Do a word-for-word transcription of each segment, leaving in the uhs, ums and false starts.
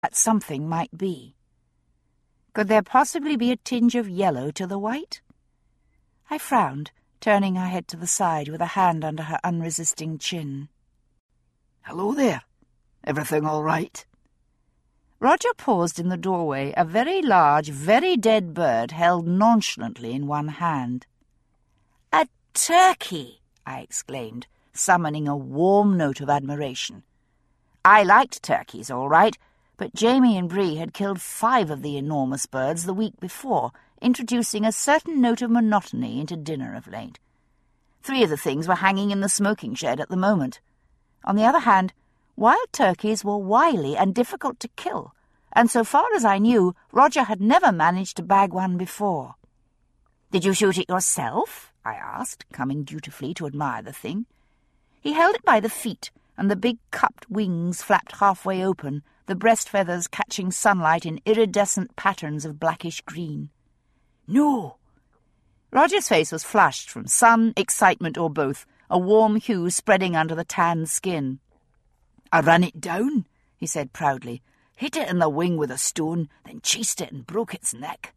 that something might be. Could there possibly be a tinge of yellow to the white? I frowned, turning her head to the side with a hand under her unresisting chin. "Hello there. Everything all right?" Roger paused in the doorway, a very large, very dead bird held nonchalantly in one hand. "A turkey!" I exclaimed, summoning a warm note of admiration. I liked turkeys, all right, but Jamie and Bree had killed five of the enormous birds the week before, introducing a certain note of monotony into dinner of late. Three of the things were hanging in the smoking shed at the moment. On the other hand, wild turkeys were wily and difficult to kill, and so far as I knew, Roger had never managed to bag one before. "Did you shoot it yourself?" I asked, coming dutifully to admire the thing. He held it by the feet, and the big cupped wings flapped halfway open, the breast feathers catching sunlight in iridescent patterns of blackish green. "No." Roger's face was flushed from sun, excitement, or both, a warm hue spreading under the tanned skin. "I ran it down," he said proudly, "hit it in the wing with a stone, then chased it and broke its neck."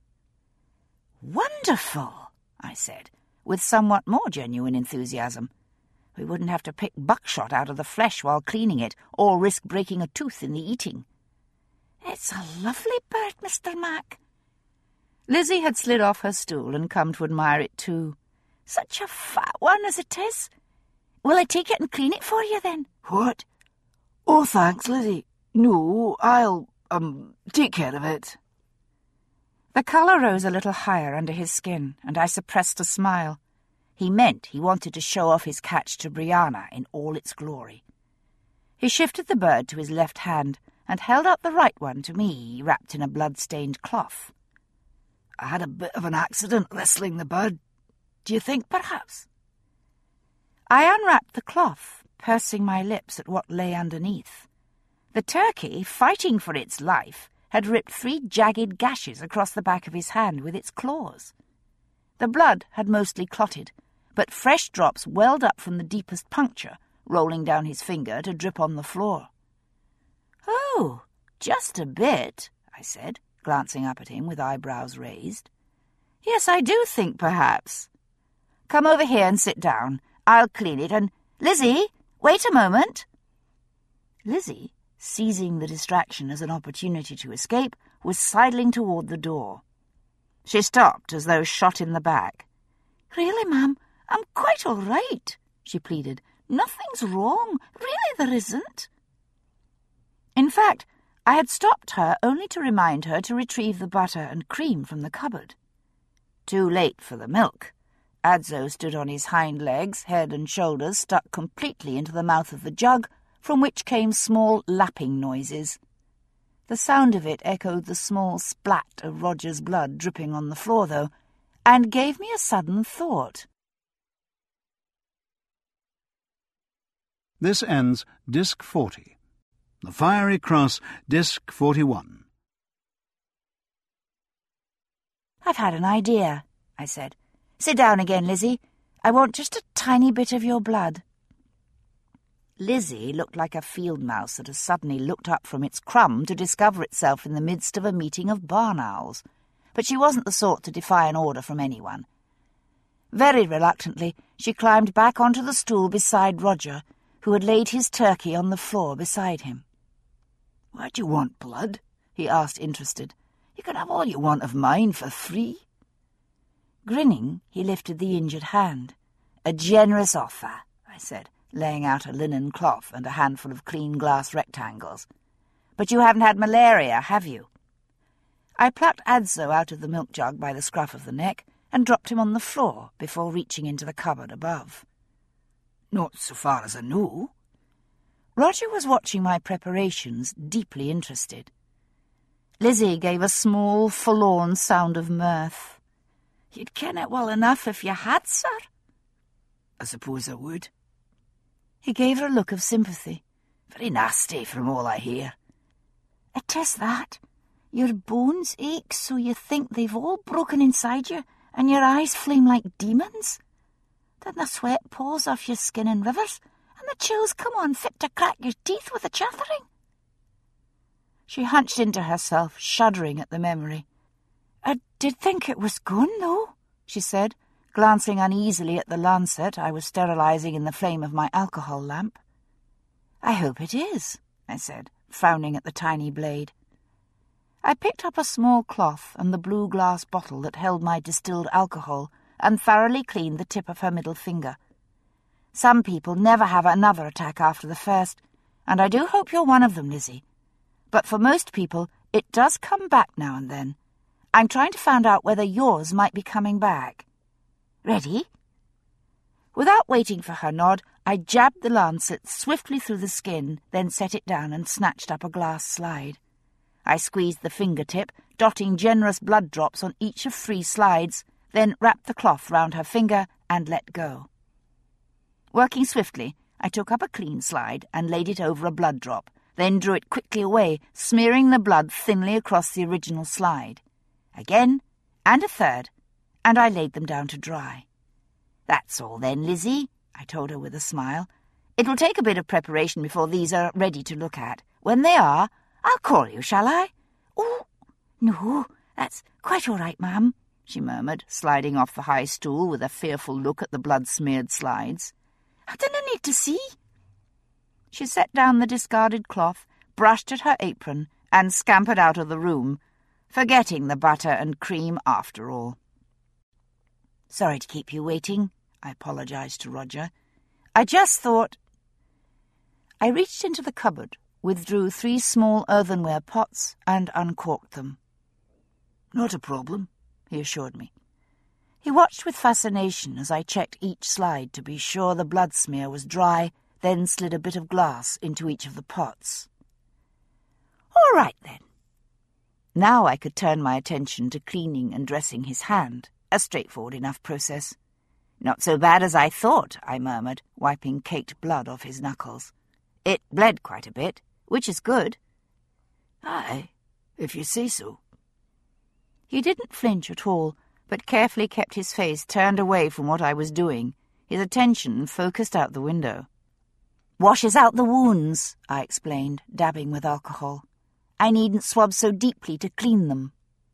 "Wonderful," I said, with somewhat more genuine enthusiasm. We wouldn't have to pick buckshot out of the flesh while cleaning it, or risk breaking a tooth in the eating. "It's a lovely bird, Mister Mac." Lizzie had slid off her stool and come to admire it too. "Such a fat one as it is. Will I take it and clean it for you, then?" "What? Oh, thanks, Lizzie. No, I'll, um, take care of it." The colour rose a little higher under his skin, and I suppressed a smile. He meant he wanted to show off his catch to Brianna in all its glory. He shifted the bird to his left hand and held out the right one to me, wrapped in a blood-stained cloth. "I had a bit of an accident wrestling the bird. Do you think, perhaps?" I unwrapped the cloth, pursing my lips at what lay underneath. The turkey, fighting for its life, had ripped three jagged gashes across the back of his hand with its claws. The blood had mostly clotted, but fresh drops welled up from the deepest puncture, rolling down his finger to drip on the floor. "Oh, just a bit," I said, glancing up at him with eyebrows raised. "Yes, I do think perhaps. Come over here and sit down. I'll clean it, and... Lizzie, wait a moment." Lizzie, seizing the distraction as an opportunity to escape, was sidling toward the door. She stopped as though shot in the back. "Really, ma'am, I'm quite all right," she pleaded. "Nothing's wrong. Really there isn't." In fact, I had stopped her only to remind her to retrieve the butter and cream from the cupboard. Too late for the milk. Adzo stood on his hind legs, head and shoulders stuck completely into the mouth of the jug, from which came small lapping noises. The sound of it echoed the small splat of Roger's blood dripping on the floor, though, and gave me a sudden thought. This ends Disc forty. The Fiery Cross, Disc forty-one. "I've had an idea," I said. "Sit down again, Lizzie. I want just a tiny bit of your blood." Lizzie looked like a field mouse that has suddenly looked up from its crumb to discover itself in the midst of a meeting of barn owls, but she wasn't the sort to defy an order from anyone. Very reluctantly, she climbed back onto the stool beside Roger, who had laid his turkey on the floor beside him. "Why do you want blood?" he asked, interested. "You can have all you want of mine for free." Grinning, he lifted the injured hand. "A generous offer," I said, laying out a linen cloth and a handful of clean glass rectangles. "But you haven't had malaria, have you?" I plucked Adzo out of the milk jug by the scruff of the neck and dropped him on the floor before reaching into the cupboard above. "Not so far as I know." Roger was watching my preparations, deeply interested. Lizzie gave a small, forlorn sound of mirth. "You'd ken it well enough if you had, sir." "I suppose I would." He gave her a look of sympathy. "Very nasty, from all I hear." "It is that. Your bones ache so you think they've all broken inside you, and your eyes flame like demons. Then the sweat pours off your skin in rivers, and the chills come on fit to crack your teeth with the chattering." She hunched into herself, shuddering at the memory. "I did think it was gone, though," she said, glancing uneasily at the lancet I was sterilizing in the flame of my alcohol lamp. "I hope it is," I said, frowning at the tiny blade. I picked up a small cloth and the blue glass bottle that held my distilled alcohol and thoroughly cleaned the tip of her middle finger. "Some people never have another attack after the first, and I do hope you're one of them, Lizzie. But for most people, it does come back now and then. I'm trying to find out whether yours might be coming back. Ready?" Without waiting for her nod, I jabbed the lancet swiftly through the skin, then set it down and snatched up a glass slide. I squeezed the fingertip, dotting generous blood drops on each of three slides, then wrapped the cloth round her finger and let go. Working swiftly, I took up a clean slide and laid it over a blood drop, then drew it quickly away, smearing the blood thinly across the original slide. Again, and a third, and I laid them down to dry. "That's all then, Lizzie," I told her with a smile. "It will take a bit of preparation before these are ready to look at. When they are, I'll call you, shall I?" "Oh, no, that's quite all right, ma'am," she murmured, sliding off the high stool with a fearful look at the blood-smeared slides. "I dunno need to see." She set down the discarded cloth, brushed at her apron, and scampered out of the room, forgetting the butter and cream after all. "Sorry to keep you waiting," I apologized to Roger. "I just thought—" I reached into the cupboard, withdrew three small earthenware pots, and uncorked them. "Not a problem," he assured me. He watched with fascination as I checked each slide to be sure the blood smear was dry, then slid a bit of glass into each of the pots. "All right, then." Now I could turn my attention to cleaning and dressing his hand, a straightforward enough process. "Not so bad as I thought," I murmured, wiping caked blood off his knuckles. "It bled quite a bit, which is good." "Aye, if you say so." He didn't flinch at all, but carefully kept his face turned away from what I was doing, his attention focused out the window. "Washes out the wounds," I explained, dabbing with alcohol. "I needn't swab so deeply to clean them."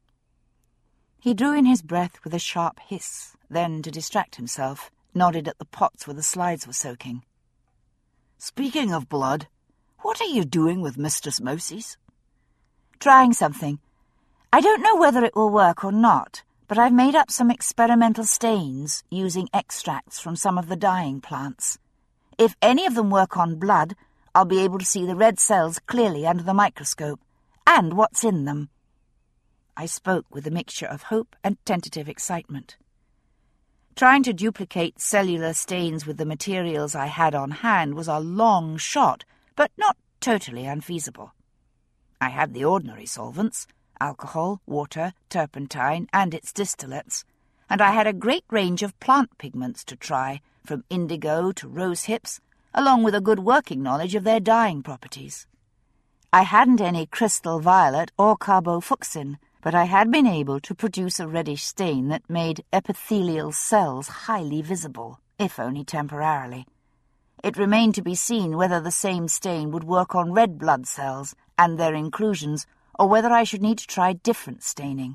He drew in his breath with a sharp hiss, then, to distract himself, nodded at the pots where the slides were soaking. "Speaking of blood, what are you doing with Mistress Mousie's?" "Trying something. I don't know whether it will work or not, but I've made up some experimental stains using extracts from some of the dyeing plants. If any of them work on blood, I'll be able to see the red cells clearly under the microscope, and what's in them." I spoke with a mixture of hope and tentative excitement. Trying to duplicate cellular stains with the materials I had on hand was a long shot, but not totally unfeasible. I had the ordinary solvents, alcohol, water, turpentine, and its distillates, and I had a great range of plant pigments to try, from indigo to rose hips, along with a good working knowledge of their dyeing properties. I hadn't any crystal violet or carbofuchsin, but I had been able to produce a reddish stain that made epithelial cells highly visible, if only temporarily. It remained to be seen whether the same stain would work on red blood cells and their inclusions, or whether I should need to try different staining.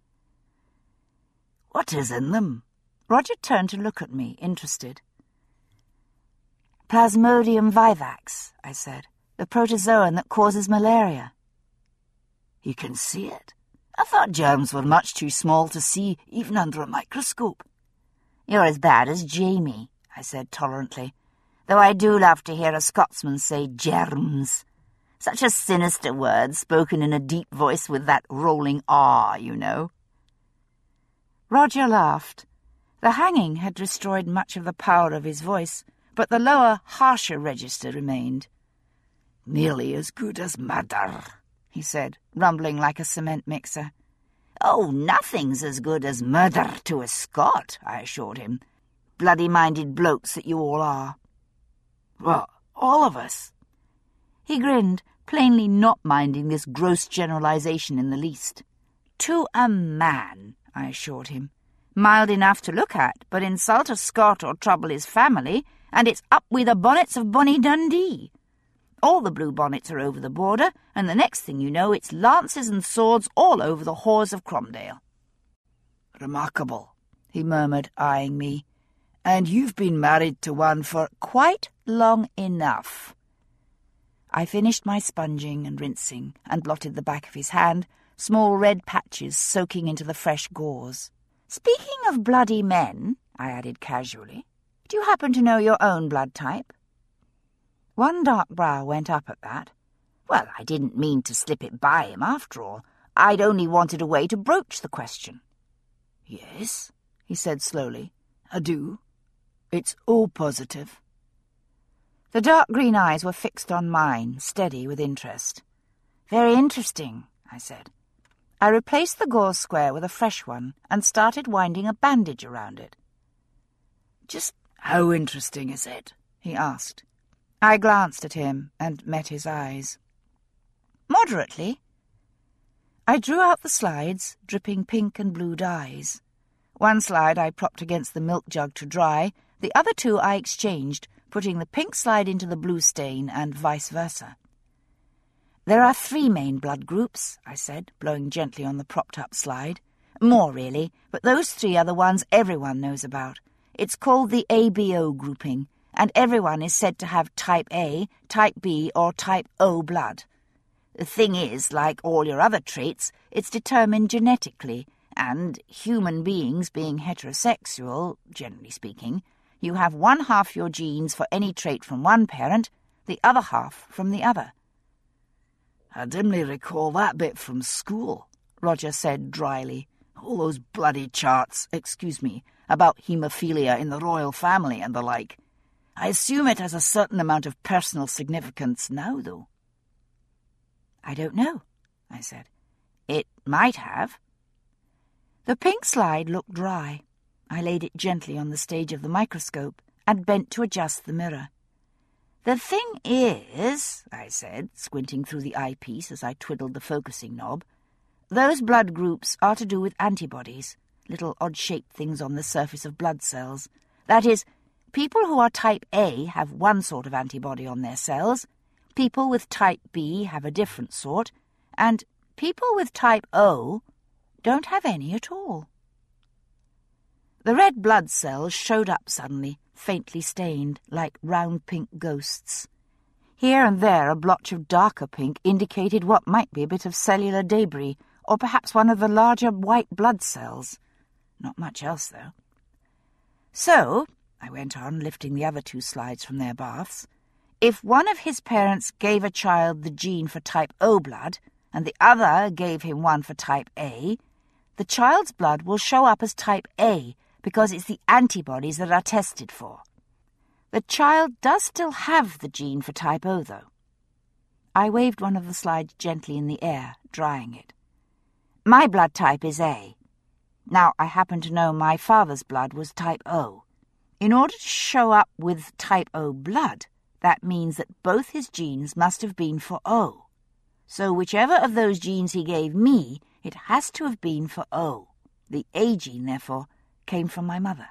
"What is in them?" Roger turned to look at me, interested. "Plasmodium vivax," I said, "the protozoan that causes malaria." "You can see it? I thought germs were much too small to see, even under a microscope." "You're as bad as Jamie," I said tolerantly, "though I do love to hear a Scotsman say germs. Such a sinister word, spoken in a deep voice with that rolling R, you know." Roger laughed. The hanging had destroyed much of the power of his voice, but the lower, harsher register remained. "Nearly as good as murder," he said, rumbling like a cement mixer. "Oh, nothing's as good as murder to a Scot," I assured him. "Bloody-minded blokes that you all are." "Well, all of us." He grinned, plainly not minding this gross generalization in the least. "To a man," I assured him. "Mild enough to look at, but insult a Scot or trouble his family, and it's up with the bonnets of Bonnie Dundee." All the bluebonnets are over the border, and the next thing you know, it's lances and swords all over the halls of Cromdale." "Remarkable," he murmured, eyeing me. "And you've been married to one for—" "Quite long enough." I finished my sponging and rinsing and blotted the back of his hand, small red patches soaking into the fresh gauze. "Speaking of bloody men," I added casually, "do you happen to know your own blood type?" One dark brow went up at that. Well, I didn't mean to slip it by him after all. I'd only wanted a way to broach the question. "Yes," he said slowly, "I do. It's O positive." The dark green eyes were fixed on mine, steady with interest. "Very interesting," I said. I replaced the gauze square with a fresh one and started winding a bandage around it. "Just how interesting is it?" he asked. I glanced at him and met his eyes. "Moderately." I drew out the slides, dripping pink and blue dyes. One slide I propped against the milk jug to dry, the other two I exchanged, putting the pink slide into the blue stain and vice versa. "There are three main blood groups," I said, blowing gently on the propped-up slide. "More, really, but those three are the ones everyone knows about. It's called the A B O grouping, and everyone is said to have type A, type B, or type O blood. The thing is, like all your other traits, it's determined genetically, and human beings being heterosexual, generally speaking, you have one half your genes for any trait from one parent, the other half from the other." "I dimly recall that bit from school," Roger said dryly. "All those bloody charts, excuse me, about haemophilia in the royal family and the like. I assume it has a certain amount of personal significance now, though." "I don't know," I said. "It might have." The pink slide looked dry. I laid it gently on the stage of the microscope and bent to adjust the mirror. "The thing is," I said, squinting through the eyepiece as I twiddled the focusing knob, "those blood groups are to do with antibodies, little odd-shaped things on the surface of blood cells. That is, people who are type A have one sort of antibody on their cells, people with type B have a different sort, and people with type O don't have any at all." The red blood cells showed up suddenly, faintly stained, like round pink ghosts. Here and there a blotch of darker pink indicated what might be a bit of cellular debris, or perhaps one of the larger white blood cells. Not much else, though. "So," I went on, lifting the other two slides from their baths, "if one of his parents gave a child the gene for type O blood, and the other gave him one for type A, the child's blood will show up as type A, because it's the antibodies that are tested for. The child does still have the gene for type O, though." I waved one of the slides gently in the air, drying it. "My blood type is A. Now, I happen to know my father's blood was type O. In order to show up with type O blood, that means that both his genes must have been for O. So whichever of those genes he gave me, it has to have been for O. The A gene, therefore, came from my mother."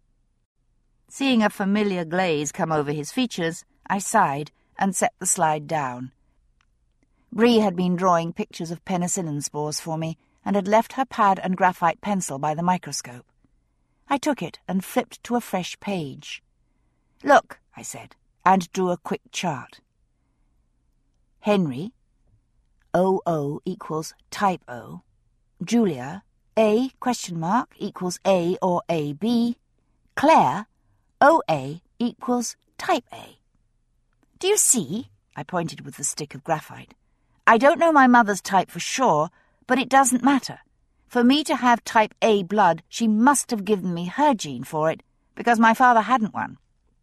Seeing a familiar glaze come over his features, I sighed and set the slide down. Bree had been drawing pictures of penicillin spores for me and had left her pad and graphite pencil by the microscope. I took it and flipped to a fresh page. "Look," I said, and drew a quick chart. Henry, O O equals type O. Julia, A question mark equals A or A B. Claire, O A equals type A. "Do you see?" I pointed with the stick of graphite. "I don't know my mother's type for sure, but it doesn't matter. For me to have type A blood, she must have given me her gene for it, because my father hadn't one."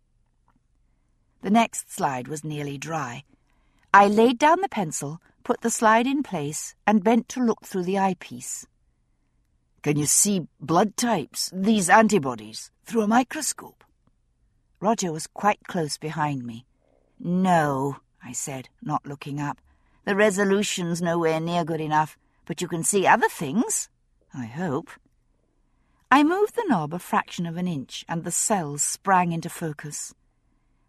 The next slide was nearly dry. I laid down the pencil, put the slide in place, and bent to look through the eyepiece. "Can you see blood types, these antibodies, through a microscope?" Roger was quite close behind me. "No," I said, not looking up. "The resolution's nowhere near good enough, but you can see other things, I hope." I moved the knob a fraction of an inch, and the cells sprang into focus.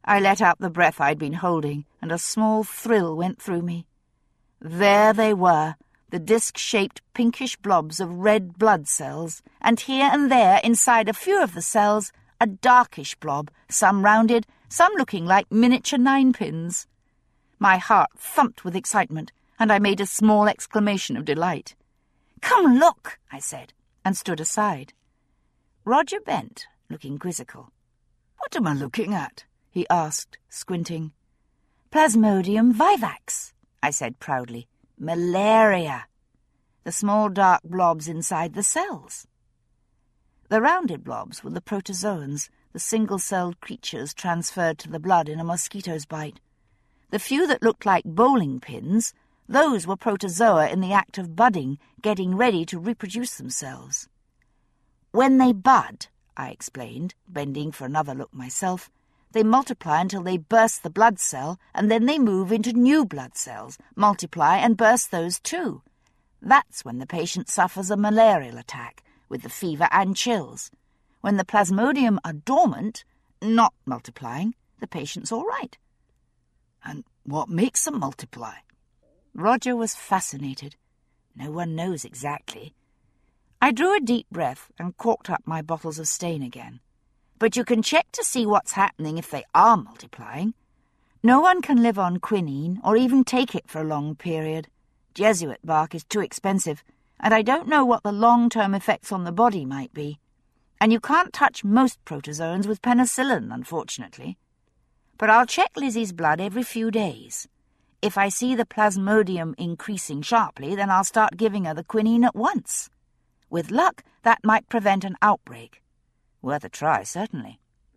I let out the breath I'd been holding, and a small thrill went through me. There they were, the disc-shaped pinkish blobs of red blood cells, and here and there, inside a few of the cells, a darkish blob, some rounded, some looking like miniature ninepins. My heart thumped with excitement, and I made a small exclamation of delight. "Come look," I said, and stood aside. Roger bent, looking quizzical. "What am I looking at?" he asked, squinting. "Plasmodium vivax," I said proudly. "Malaria. The small dark blobs inside the cells." The rounded blobs were the protozoans, the single-celled creatures transferred to the blood in a mosquito's bite. The few that looked like bowling pins, those were protozoa in the act of budding, getting ready to reproduce themselves. "When they bud," I explained, bending for another look myself, "they multiply until they burst the blood cell, and then they move into new blood cells, multiply and burst those too. That's when the patient suffers a malarial attack, with the fever and chills. When the plasmodium are dormant, not multiplying, the patient's all right." "And what makes them multiply?" Roger was fascinated. No one knows exactly. I drew a deep breath and corked up my bottles of stain again. But you can check to see what's happening if they are multiplying. No one can live on quinine or even take it for a long period. Jesuit bark is too expensive, and I don't know what the long-term effects on the body might be. And you can't touch most protozoans with penicillin, unfortunately. But I'll check Lizzie's blood every few days. If I see the plasmodium increasing sharply, then I'll start giving her the quinine at once. With luck, that might prevent an outbreak. Worth a try, certainly."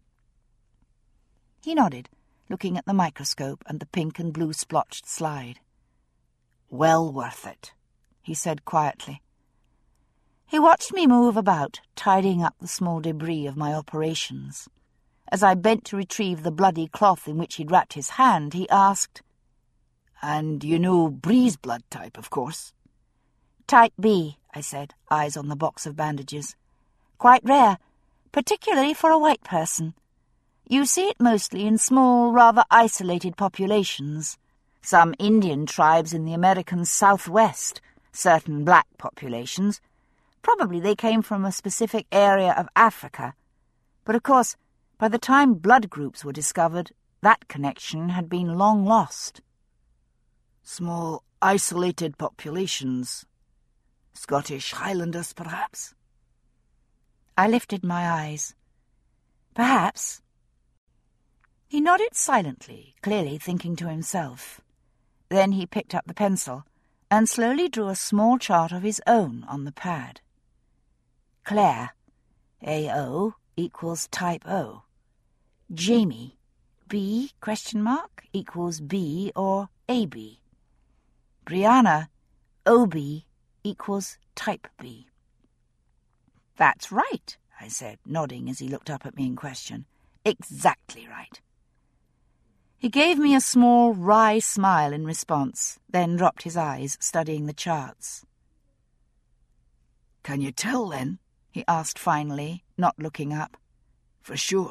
He nodded, looking at the microscope and the pink and blue splotched slide. "Well worth it," he said quietly. He watched me move about, tidying up the small debris of my operations. As I bent to retrieve the bloody cloth in which he'd wrapped his hand, he asked, "And you know Bree's blood type, of course?" "Type B," I said, eyes on the box of bandages. "Quite rare, particularly for a white person. You see it mostly in small, rather isolated populations. Some Indian tribes in the American Southwest, certain black populations. Probably they came from a specific area of Africa. But of course, by the time blood groups were discovered, that connection had been long lost." "Small, isolated populations. Scottish Highlanders, perhaps?" I lifted my eyes. "Perhaps." He nodded silently, clearly thinking to himself. Then he picked up the pencil and slowly drew a small chart of his own on the pad. Claire, A O equals type O. Jamie, B question mark equals B or A B. Brianna, O B equals type B. "That's right," I said, nodding as he looked up at me in question. "Exactly right." He gave me a small, wry smile in response, then dropped his eyes, studying the charts. "Can you tell, then?" he asked finally, not looking up. "For sure?"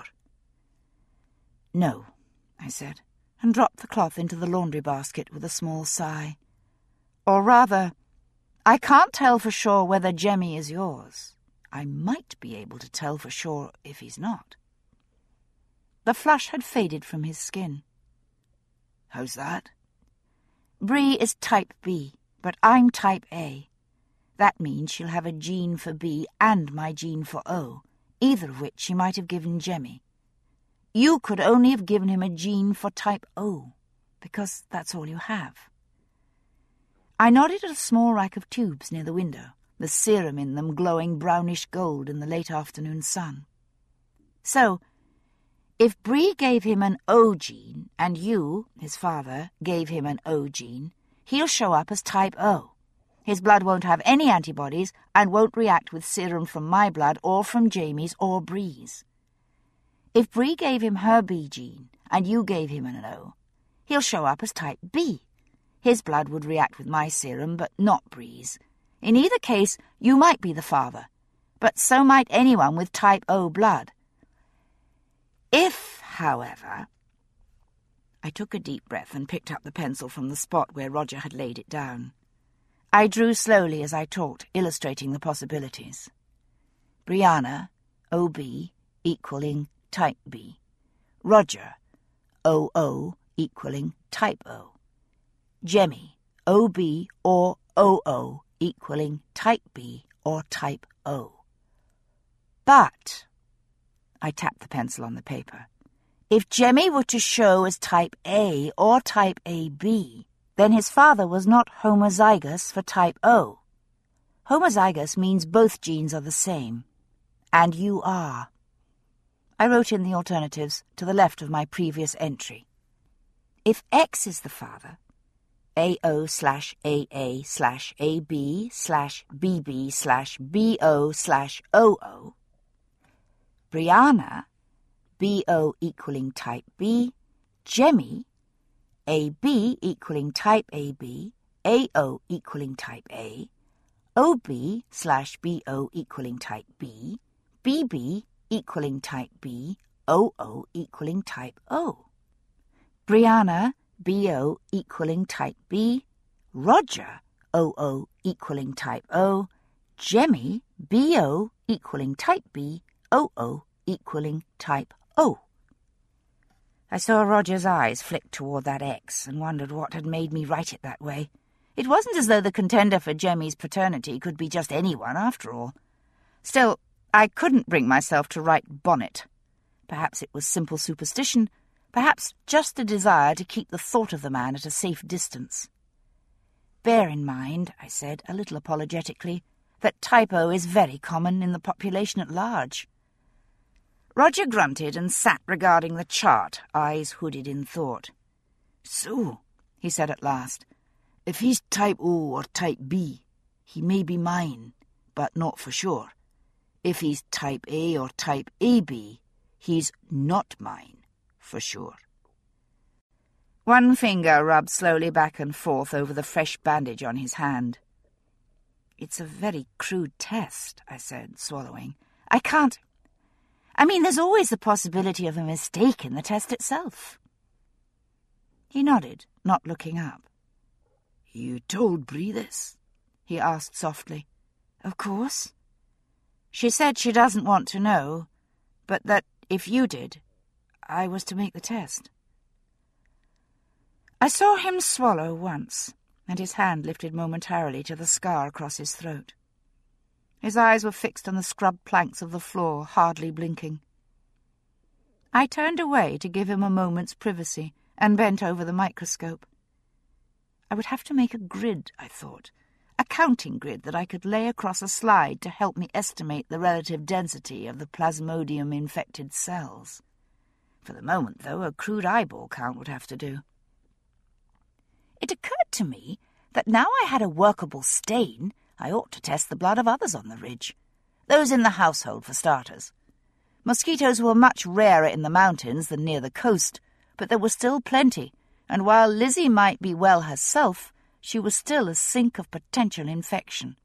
"No," I said, and dropped the cloth into the laundry basket with a small sigh. "Or rather, I can't tell for sure whether Jemmy is yours. I might be able to tell for sure if he's not." The flush had faded from his skin. "How's that?" "Bree is type B, but I'm type A. That means she'll have a gene for B and my gene for O, either of which she might have given Jemmy. You could only have given him a gene for type O, because that's all you have." I nodded at a small rack of tubes near the window, the serum in them glowing brownish gold in the late afternoon sun. "So, if Bree gave him an O gene, and you, his father, gave him an O gene, he'll show up as type O. His blood won't have any antibodies and won't react with serum from my blood or from Jamie's or Bree's. If Bree gave him her B gene, and you gave him an O, he'll show up as type B. His blood would react with my serum, but not Bree's. In either case, you might be the father, but so might anyone with type O blood. If, however, I took a deep breath and picked up the pencil from the spot where Roger had laid it down. I drew slowly as I talked, illustrating the possibilities. Brianna, O B, equaling type B. Roger, O O, equaling type O. Jemmy, O B or O O, equaling type B or type O. But, I tapped the pencil on the paper, if Jemmy were to show as type A or type A B, then his father was not homozygous for type O. Homozygous means both genes are the same. And you are. I wrote in the alternatives to the left of my previous entry. If X is the father, A O slash A A slash A B slash B B slash B O slash O O, Brianna, B O equaling type B, Jemmy, A B equaling type A B, A O equaling type A, O B slash B O equaling type B, B B equaling type B, O O equaling type O. Brianna, B O equaling type B, Roger, O O equaling type O, Jemmy, B O equaling type B, O O equaling type O. I saw Roger's eyes flick toward that X and wondered what had made me write it that way. It wasn't as though the contender for Jemmy's paternity could be just anyone, after all. Still, I couldn't bring myself to write Bonnet. Perhaps it was simple superstition, perhaps just a desire to keep the thought of the man at a safe distance. Bear in mind, I said, a little apologetically, that type O is very common in the population at large. Roger grunted and sat regarding the chart, eyes hooded in thought. So, he said at last, if he's type O or type B, he may be mine, but not for sure. If he's type A or type A B, he's not mine, for sure. One finger rubbed slowly back and forth over the fresh bandage on his hand. It's a very crude test, I said, swallowing. I can't... I mean, there's always the possibility of a mistake in the test itself. He nodded, not looking up. You told Bree this? He asked softly. Of course. She said she doesn't want to know, but that if you did, I was to make the test. I saw him swallow once, and his hand lifted momentarily to the scar across his throat. His eyes were fixed on the scrubbed planks of the floor, hardly blinking. I turned away to give him a moment's privacy and bent over the microscope. I would have to make a grid, I thought, a counting grid that I could lay across a slide to help me estimate the relative density of the Plasmodium-infected cells. For the moment, though, a crude eyeball count would have to do. It occurred to me that now I had a workable stain, I ought to test the blood of others on the ridge. Those in the household, for starters. Mosquitoes were much rarer in the mountains than near the coast, but there were still plenty, and while Lizzie might be well herself, she was still a sink of potential infection.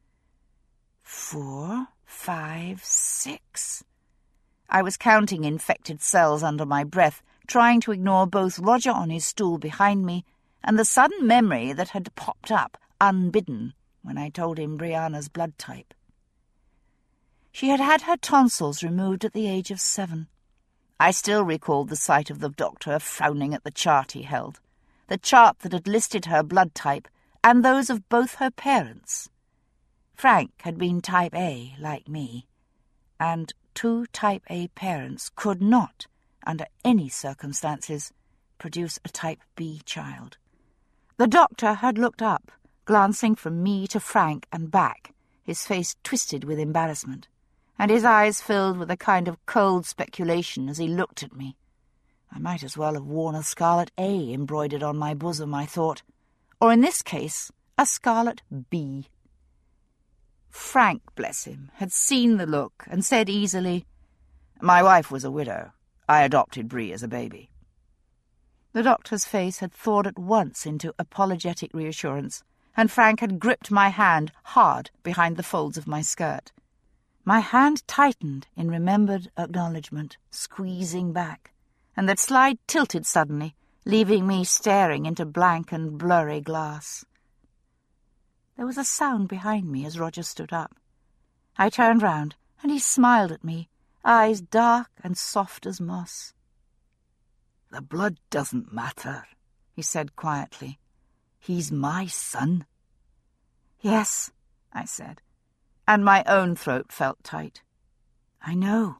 Four, five, six. I was counting infected cells under my breath, trying to ignore both Roger on his stool behind me and the sudden memory that had popped up, unbidden, when I told him Brianna's blood type. She had had her tonsils removed at the age of seven. I still recalled the sight of the doctor frowning at the chart he held, the chart that had listed her blood type and those of both her parents. Frank had been type A, like me, and two type A parents could not, under any circumstances, produce a type B child. The doctor had looked up, glancing from me to Frank and back, his face twisted with embarrassment, and his eyes filled with a kind of cold speculation as he looked at me. I might as well have worn a scarlet A embroidered on my bosom, I thought, or in this case, a scarlet B. Frank, bless him, had seen the look and said easily, "My wife was a widow. I adopted Bree as a baby." The doctor's face had thawed at once into apologetic reassurance, and Frank had gripped my hand hard behind the folds of my skirt. My hand tightened in remembered acknowledgement, squeezing back, and the slide tilted suddenly, leaving me staring into blank and blurry glass. There was a sound behind me as Roger stood up. I turned round, and he smiled at me, eyes dark and soft as moss. "The blood doesn't matter," he said quietly. "He's my son." "Yes," I said, and my own throat felt tight. "I know."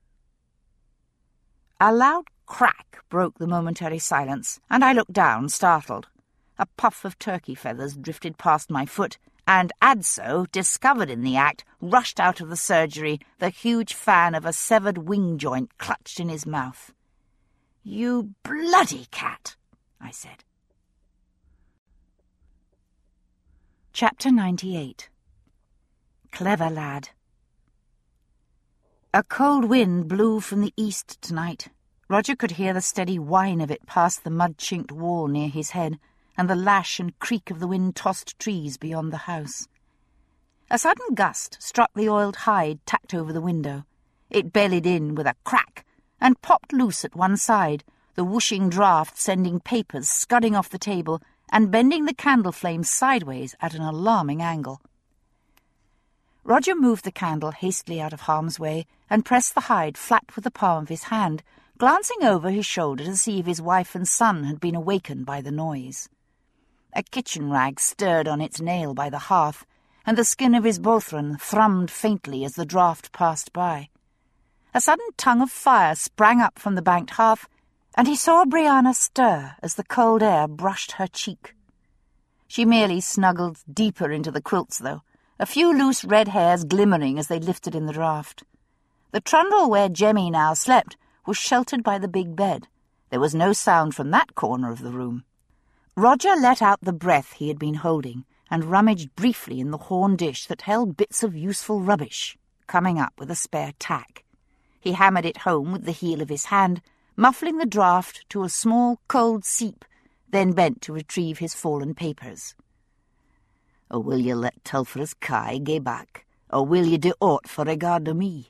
A loud crack broke the momentary silence, and I looked down, startled. A puff of turkey feathers drifted past my foot, and Adso, discovered in the act, rushed out of the surgery, the huge fan of a severed wing joint clutched in his mouth. "You bloody cat," I said. Chapter ninety-eight. Clever lad. A cold wind blew from the east tonight. Roger could hear the steady whine of it past the mud-chinked wall near his head, and the lash and creak of the wind-tossed trees beyond the house. A sudden gust struck the oiled hide tacked over the window. It bellied in with a crack and popped loose at one side, the whooshing draught sending papers scudding off the table and bending the candle flame sideways at an alarming angle. Roger moved the candle hastily out of harm's way and pressed the hide flat with the palm of his hand, glancing over his shoulder to see if his wife and son had been awakened by the noise. A kitchen rag stirred on its nail by the hearth, and the skin of his Bothron thrummed faintly as the draught passed by. A sudden tongue of fire sprang up from the banked hearth, and he saw Brianna stir as the cold air brushed her cheek. She merely snuggled deeper into the quilts, though, a few loose red hairs glimmering as they lifted in the draught. The trundle where Jemmy now slept was sheltered by the big bed. There was no sound from that corner of the room. Roger let out the breath he had been holding and rummaged briefly in the horn dish that held bits of useful rubbish, coming up with a spare tack. He hammered it home with the heel of his hand, muffling the draught to a small, cold seep, then bent to retrieve his fallen papers. "Or will you let Telfer's Kai gae back, or will you do aught for regard o' me?"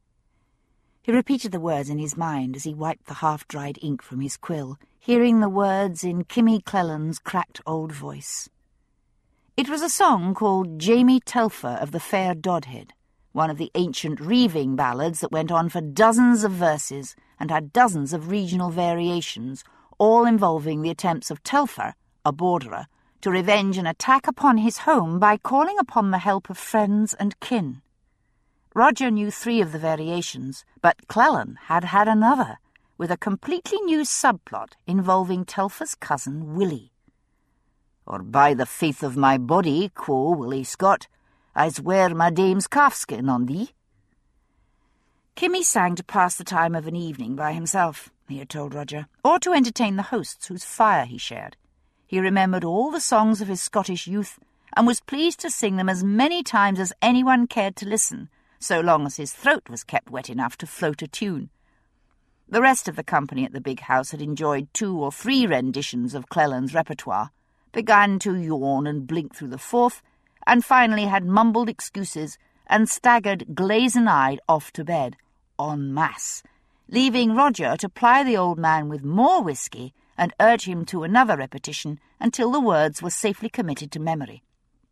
He repeated the words in his mind as he wiped the half-dried ink from his quill, hearing the words in Kimmy Cleland's cracked old voice. It was a song called Jamie Telfer of the Fair Dodhead, one of the ancient reaving ballads that went on for dozens of verses and had dozens of regional variations, all involving the attempts of Telfer, a borderer, to revenge an attack upon his home by calling upon the help of friends and kin. Roger knew three of the variations, but Cleland had had another, with a completely new subplot involving Telfer's cousin Willie. "Or by the faith of my body, quo Willie Scott, I'se wear my dame's calfskin on thee." Kimmy sang to pass the time of an evening by himself, he had told Roger, or to entertain the hosts whose fire he shared. He remembered all the songs of his Scottish youth, and was pleased to sing them as many times as anyone cared to listen, so long as his throat was kept wet enough to float a tune. The rest of the company at the big house had enjoyed two or three renditions of Cleland's repertoire, began to yawn and blink through the fourth, and finally had mumbled excuses and staggered glazen-eyed off to bed, en masse, leaving Roger to ply the old man with more whisky and urge him to another repetition until the words were safely committed to memory.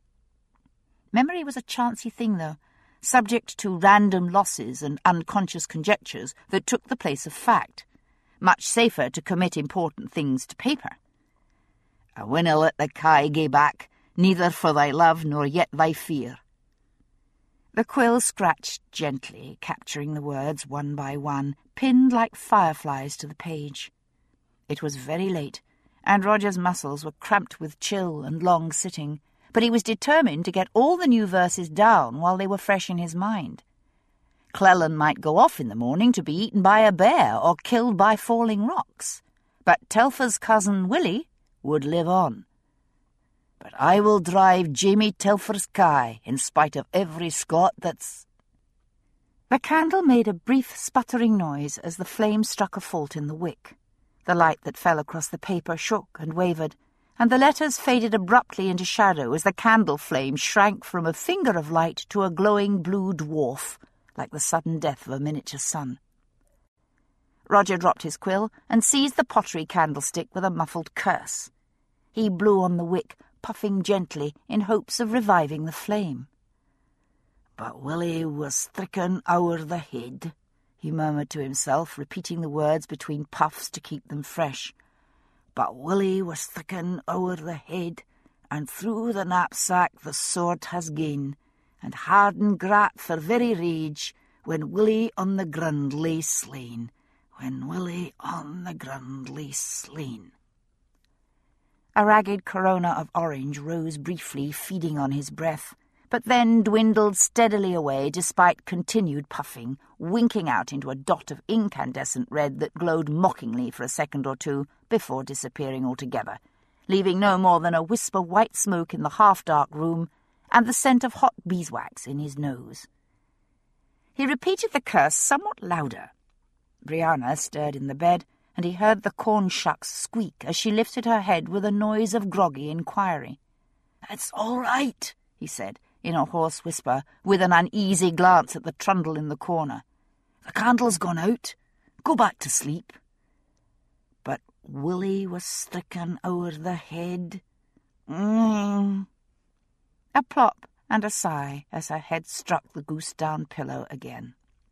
Memory was a chancy thing, though, subject to random losses and unconscious conjectures that took the place of fact. Much safer to commit important things to paper. "I winna let the Kai gae back, neither for thy love nor yet thy fear." The quill scratched gently, capturing the words one by one, pinned like fireflies to the page. It was very late, and Roger's muscles were cramped with chill and long sitting, but he was determined to get all the new verses down while they were fresh in his mind. Cleland might go off in the morning to be eaten by a bear or killed by falling rocks, but Telfer's cousin Willie would live on. "But I will drive Jamie Telfer's Kai, in spite of every Scot that's—" The candle made a brief sputtering noise as the flame struck a fault in the wick. The light that fell across the paper shook and wavered, and the letters faded abruptly into shadow as the candle flame shrank from a finger of light to a glowing blue dwarf, like the sudden death of a miniature sun. Roger dropped his quill and seized the pottery candlestick with a muffled curse. He blew on the wick, puffing gently in hopes of reviving the flame. "But Willie was stricken o'er the head," he murmured to himself, repeating the words between puffs to keep them fresh. "But Willie was stricken o'er the head, and through the knapsack the sword has gane, and Harden grat for very rage, when Willie on the grund lay slain, when Willie on the grund lay slain." A ragged corona of orange rose briefly, feeding on his breath, but then dwindled steadily away despite continued puffing, winking out into a dot of incandescent red that glowed mockingly for a second or two before disappearing altogether, leaving no more than a wisp of white smoke in the half-dark room and the scent of hot beeswax in his nose. He repeated the curse somewhat louder. Brianna stirred in the bed, and he heard the corn shucks squeak as she lifted her head with a noise of groggy inquiry. "It's all right," he said, in a hoarse whisper, with an uneasy glance at the trundle in the corner. "The candle's gone out. Go back to sleep." But Willie was stricken o'er the head. Mm. A plop and a sigh as her head struck the goose-down pillow again.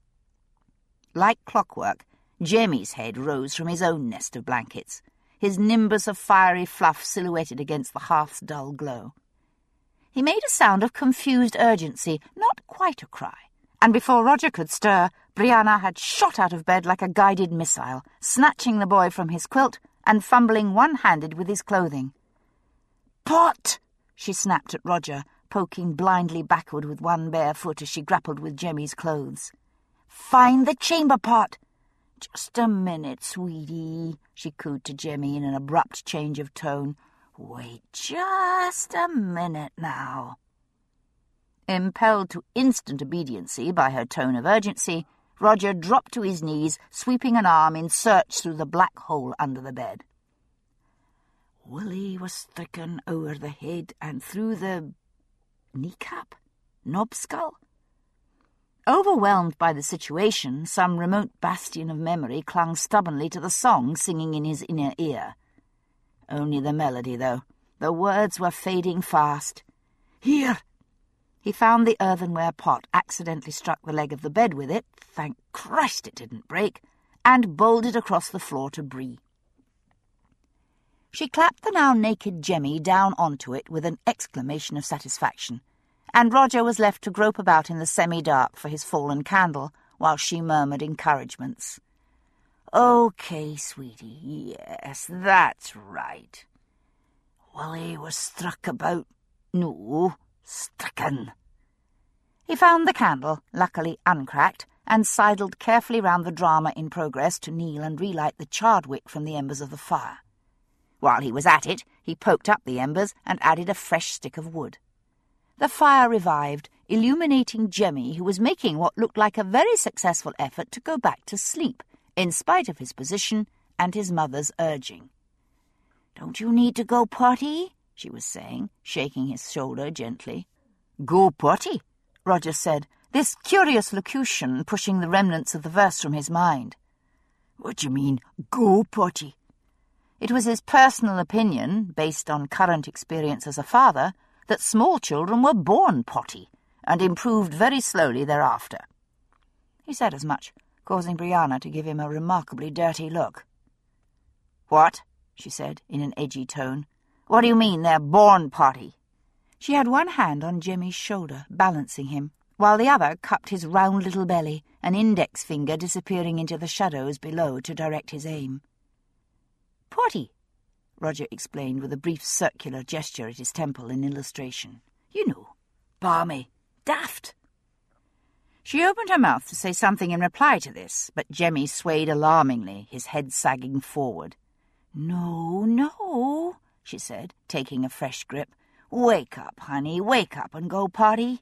Like clockwork, Jemmy's head rose from his own nest of blankets, his nimbus of fiery fluff silhouetted against the hearth's dull glow. He made a sound of confused urgency, not quite a cry, and before Roger could stir, Brianna had shot out of bed like a guided missile, snatching the boy from his quilt and fumbling one-handed with his clothing. "Pot!" she snapped at Roger, poking blindly backward with one bare foot as she grappled with Jemmy's clothes. "Find the chamber pot!" "Just a minute, sweetie," she cooed to Jemmy in an abrupt change of tone. "Wait just a minute now." Impelled to instant obediency by her tone of urgency, Roger dropped to his knees, sweeping an arm in search through the black hole under the bed. "Willie was stricken o'er the head and through the kneecap? Knobskull?" Overwhelmed by the situation, some remote bastion of memory clung stubbornly to the song singing in his inner ear. Only the melody, though. The words were fading fast. "Here!" He found the earthenware pot, accidentally struck the leg of the bed with it, thank Christ it didn't break, and bowled it across the floor to Bree. She clapped the now-naked Jemmy down onto it with an exclamation of satisfaction, and Roger was left to grope about in the semi-dark for his fallen candle, while she murmured encouragements. "Okay, sweetie, yes, that's right." "Willie was struck about... no, stricken." He found the candle, luckily uncracked, and sidled carefully round the drama in progress to kneel and relight the charred wick from the embers of the fire. While he was at it, he poked up the embers and added a fresh stick of wood. The fire revived, illuminating Jemmy, who was making what looked like a very successful effort to go back to sleep, in spite of his position and his mother's urging. "Don't you need to go potty?" she was saying, shaking his shoulder gently. "Go potty?" Roger said, this curious locution pushing the remnants of the verse from his mind. "What do you mean, go potty?" It was his personal opinion, based on current experience as a father, that small children were born potty, and improved very slowly thereafter. He said as much, causing Brianna to give him a remarkably dirty look. "What?" she said, in an edgy tone. "What do you mean they're born potty?" She had one hand on Jemmy's shoulder, balancing him, while the other cupped his round little belly, an index finger disappearing into the shadows below to direct his aim. "Potty," Roger explained with a brief circular gesture at his temple in illustration. "You know, balmy, daft." She opened her mouth to say something in reply to this, but Jemmy swayed alarmingly, his head sagging forward. "No, no," she said, taking a fresh grip. "Wake up, honey, wake up and go potty."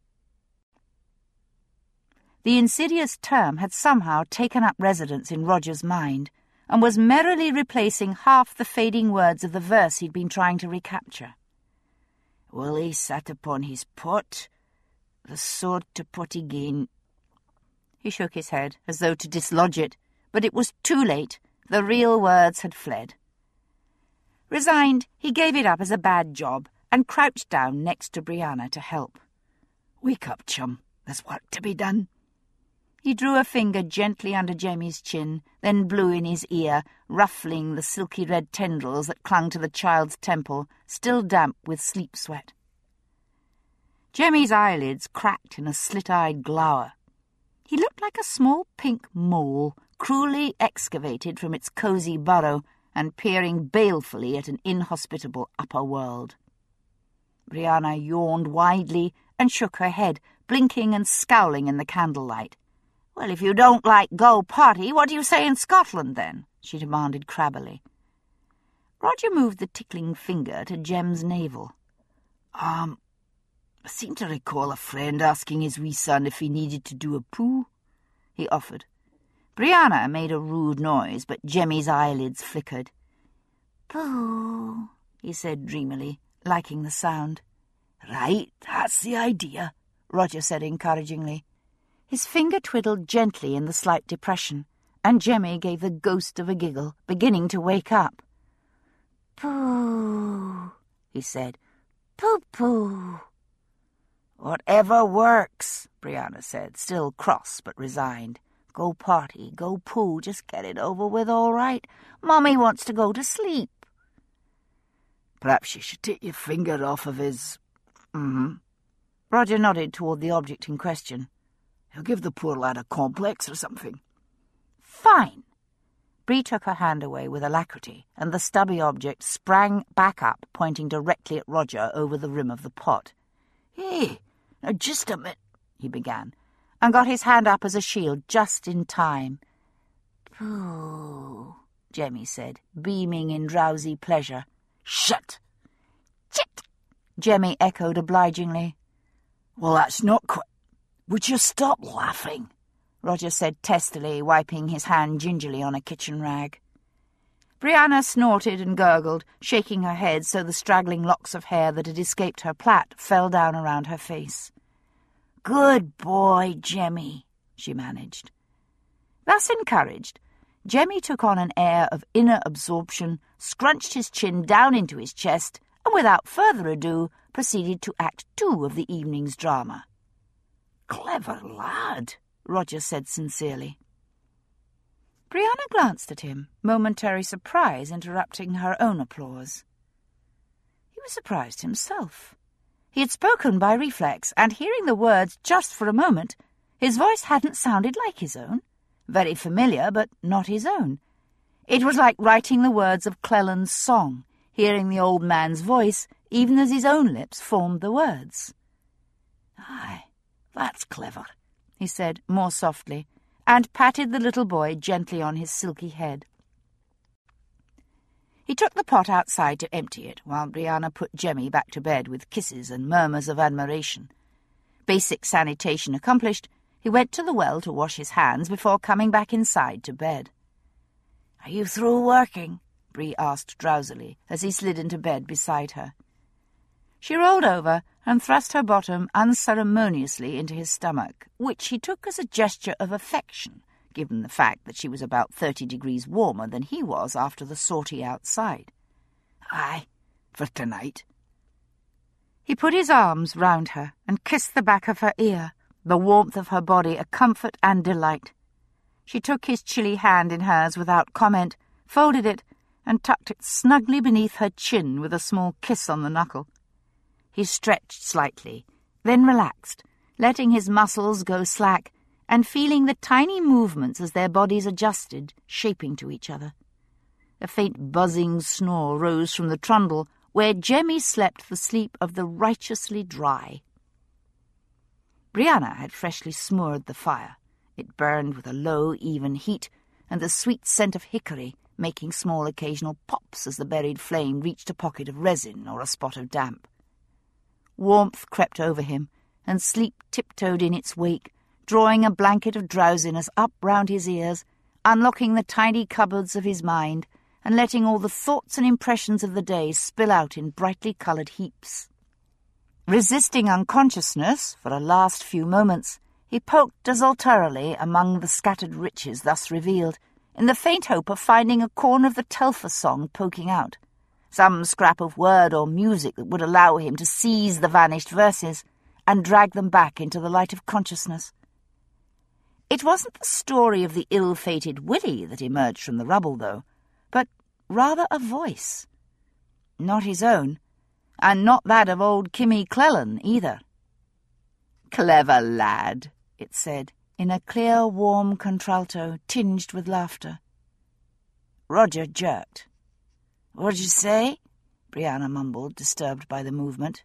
The insidious term had somehow taken up residence in Roger's mind, and was merrily replacing half the fading words of the verse he'd been trying to recapture. "Willie sat upon his pot, the sword to pot again." He shook his head, as though to dislodge it, but it was too late. The real words had fled. Resigned, he gave it up as a bad job and crouched down next to Brianna to help. "Wake up, chum. There's work to be done." He drew a finger gently under Jemmy's chin, then blew in his ear, ruffling the silky red tendrils that clung to the child's temple, still damp with sleep sweat. Jemmy's eyelids cracked in a slit-eyed glower. He looked like a small pink mole, cruelly excavated from its cosy burrow and peering balefully at an inhospitable upper world. Brianna yawned widely and shook her head, blinking and scowling in the candlelight. "Well, if you don't like Go Party, what do you say in Scotland, then?" she demanded crabbily. Roger moved the tickling finger to Jem's navel. Um, I seem to recall a friend asking his wee son if he needed to do a poo," he offered. Brianna made a rude noise, but Jemmy's eyelids flickered. "Poo," he said dreamily, liking the sound. "Right, that's the idea," Roger said encouragingly. His finger twiddled gently in the slight depression, and Jemmy gave the ghost of a giggle, beginning to wake up. "Poo," he said. "Poo-poo." "Whatever works," Brianna said, still cross but resigned. "Go party, go poo, just get it over with, all right. Mummy wants to go to sleep." "Perhaps you should take your finger off of his... Mm-hmm." Roger nodded toward the object in question. "He'll give the poor lad a complex or something." "Fine." Bree took her hand away with alacrity, and the stubby object sprang back up, pointing directly at Roger over the rim of the pot. "Hey, now just a minute," he began, and got his hand up as a shield just in time. "Pooh," Jemmy said, beaming in drowsy pleasure. "Shut!" "Chit!" Jemmy echoed obligingly. "Well, that's not quite... Would you stop laughing?" Roger said testily, wiping his hand gingerly on a kitchen rag. Brianna snorted and gurgled, shaking her head so the straggling locks of hair that had escaped her plait fell down around her face. "Good boy, Jemmy," she managed. Thus encouraged, Jemmy took on an air of inner absorption, scrunched his chin down into his chest, and without further ado proceeded to Act Two of the evening's drama. "Clever lad," Roger said sincerely. Brianna glanced at him, momentary surprise interrupting her own applause. He was surprised himself. He had spoken by reflex, and hearing the words just for a moment, his voice hadn't sounded like his own. Very familiar, but not his own. It was like writing the words of Cleland's song, hearing the old man's voice, even as his own lips formed the words. "Aye, that's clever," he said more softly, and patted the little boy gently on his silky head. He took the pot outside to empty it, while Brianna put Jemmy back to bed with kisses and murmurs of admiration. Basic sanitation accomplished, he went to the well to wash his hands before coming back inside to bed. "Are you through working?" Bree asked drowsily as he slid into bed beside her. She rolled over and thrust her bottom unceremoniously into his stomach, which he took as a gesture of affection, given the fact that she was about thirty degrees warmer than he was after the sortie outside. "Aye, for tonight." He put his arms round her and kissed the back of her ear, the warmth of her body a comfort and delight. She took his chilly hand in hers without comment, folded it, and tucked it snugly beneath her chin with a small kiss on the knuckle. He stretched slightly, then relaxed, letting his muscles go slack, and feeling the tiny movements as their bodies adjusted, shaping to each other. A faint buzzing snore rose from the trundle, where Jemmy slept the sleep of the righteously dry. Brianna had freshly smothered the fire. It burned with a low, even heat, and the sweet scent of hickory, making small occasional pops as the buried flame reached a pocket of resin or a spot of damp. Warmth crept over him, and sleep tiptoed in its wake, drawing a blanket of drowsiness up round his ears, unlocking the tiny cupboards of his mind, and letting all the thoughts and impressions of the day spill out in brightly coloured heaps. Resisting unconsciousness for a last few moments, he poked desultorily among the scattered riches thus revealed, in the faint hope of finding a corner of the Telfer song poking out, some scrap of word or music that would allow him to seize the vanished verses and drag them back into the light of consciousness. It wasn't the story of the ill-fated Willie that emerged from the rubble, though, but rather a voice. Not his own, and not that of old Kimmy Clellan either. "Clever lad," it said, in a clear, warm contralto tinged with laughter. Roger jerked. "What'd you say?" Brianna mumbled, disturbed by the movement.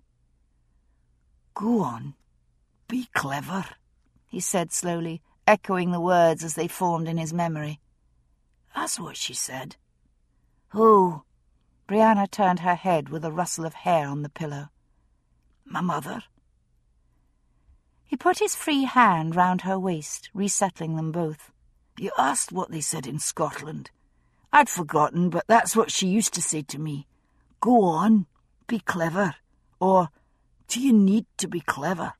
"Go on, be clever," he said slowly, echoing the words as they formed in his memory. "That's what she said." "Who?" Brianna turned her head with a rustle of hair on the pillow. "My mother." He put his free hand round her waist, resettling them both. "You asked what they said in Scotland. I'd forgotten, but that's what she used to say to me. Go on, be clever. Or, do you need to be clever?"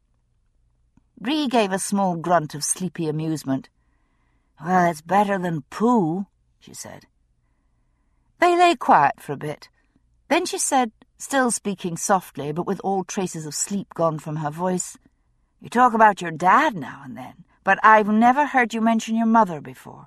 Bree gave a small grunt of sleepy amusement. "Well, it's better than poo," she said. They lay quiet for a bit. Then she said, still speaking softly, but with all traces of sleep gone from her voice, "You talk about your dad now and then, but I've never heard you mention your mother before."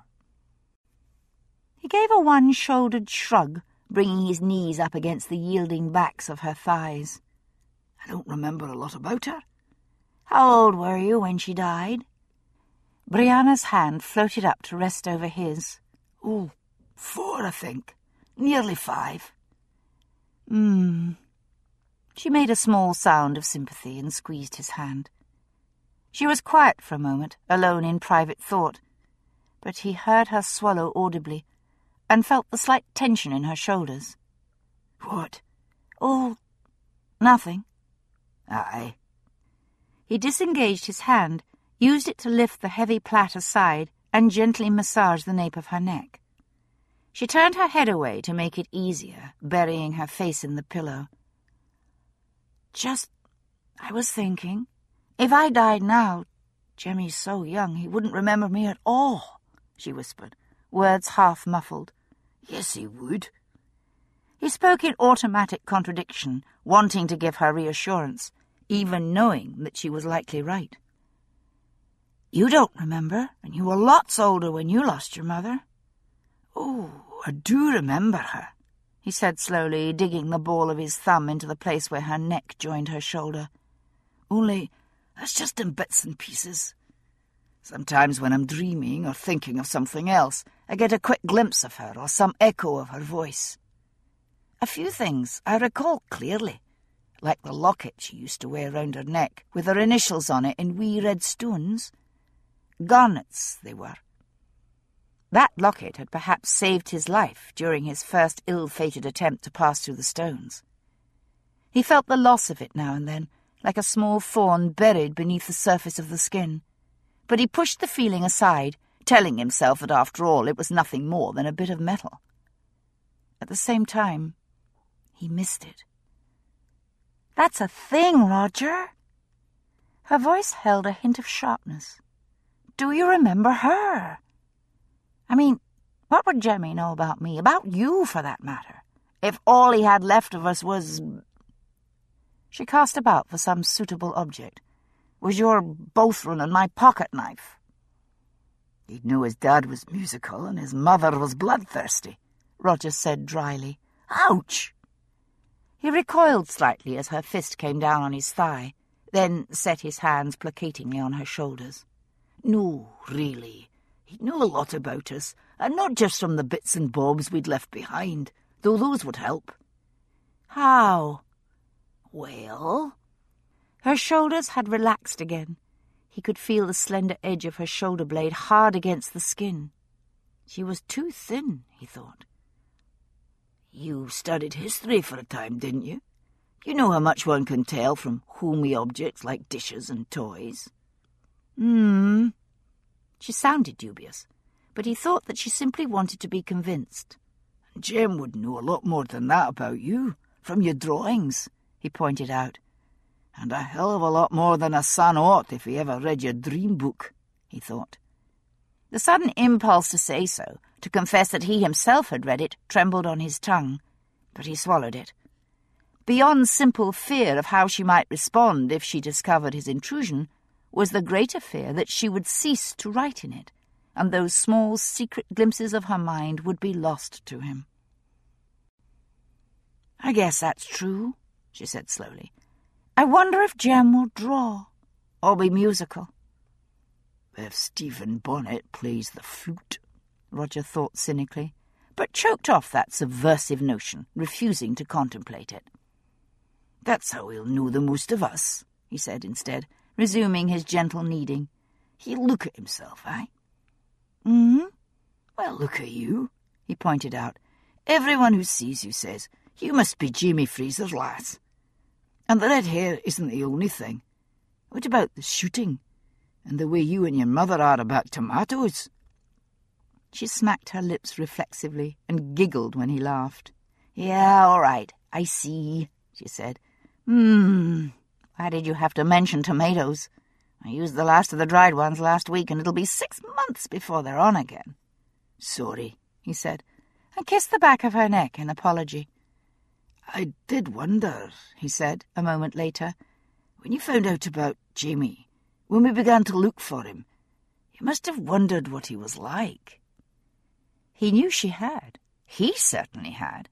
He gave a one-shouldered shrug, bringing his knees up against the yielding backs of her thighs. "I don't remember a lot about her." "How old were you when she died?" Brianna's hand floated up to rest over his. "Oh, four, I think. Nearly five." Hmm. She made a small sound of sympathy and squeezed his hand. She was quiet for a moment, alone in private thought, but he heard her swallow audibly and felt the slight tension in her shoulders. "What?" "Oh, nothing." "Aye." He disengaged his hand, used it to lift the heavy plait aside, and gently massage the nape of her neck. She turned her head away to make it easier, burying her face in the pillow. "Just, I was thinking, if I died now, Jemmy's so young he wouldn't remember me at all," she whispered, words half muffled. "Yes, he would." He spoke in automatic contradiction, wanting to give her reassurance, even knowing that she was likely right. "You don't remember, and you were lots older when you lost your mother." "Oh, I do remember her," he said slowly, digging the ball of his thumb into the place where her neck joined her shoulder. "Only, that's just in bits and pieces. Sometimes when I'm dreaming or thinking of something else, I get a quick glimpse of her or some echo of her voice. A few things I recall clearly, like the locket she used to wear round her neck, with her initials on it in wee red stones. Garnets they were. That locket had perhaps saved his life during his first ill-fated attempt to pass through the stones. He felt the loss of it now and then, like a small thorn buried beneath the surface of the skin, but he pushed the feeling aside, telling himself that after all it was nothing more than a bit of metal. At the same time, he missed it. "That's a thing, Roger." Her voice held a hint of sharpness. "Do you remember her? I mean, what would Jemmy know about me, about you for that matter, if all he had left of us was—" She cast about for some suitable object. "Was your Bowthron and my pocket-knife." "He'd know his dad was musical and his mother was bloodthirsty," Roger said dryly. "Ouch!" He recoiled slightly as her fist came down on his thigh, then set his hands placatingly on her shoulders. "No, really. He'd know a lot about us, and not just from the bits and bobs we'd left behind, though those would help." "How?" "Well—" Her shoulders had relaxed again. He could feel the slender edge of her shoulder blade hard against the skin. She was too thin, he thought. "You studied history for a time, didn't you? You know how much one can tell from homey objects like dishes and toys." Hmm. She sounded dubious, but he thought that she simply wanted to be convinced. "Jem would know a lot more than that about you, from your drawings," he pointed out. "And a hell of a lot more than a son ought if he ever read your dream book," he thought. The sudden impulse to say so, to confess that he himself had read it, trembled on his tongue, but he swallowed it. Beyond simple fear of how she might respond if she discovered his intrusion, was the greater fear that she would cease to write in it, and those small secret glimpses of her mind would be lost to him. "I guess that's true," she said slowly. "I wonder if Jem will draw, or be musical." "If Stephen Bonnet plays the flute," Roger thought cynically, but choked off that subversive notion, refusing to contemplate it. "That's how he'll know the most of us," he said instead, resuming his gentle kneading. "He'll look at himself, eh?" "Mm-hmm. Well, look at you," he pointed out. "Everyone who sees you says, 'You must be Jamie Fraser's lass.' And the red hair isn't the only thing. What about the shooting? And the way you and your mother are about tomatoes?" She smacked her lips reflexively and giggled when he laughed. "Yeah, all right, I see," she said. Hmm, why did you have to mention tomatoes? I used the last of the dried ones last week, and it'll be six months before they're on again." "Sorry," he said, and kissed the back of her neck in apology. "I did wonder," he said, a moment later, "when you found out about Jamie, when we began to look for him, you must have wondered what he was like." He knew she had. He certainly had.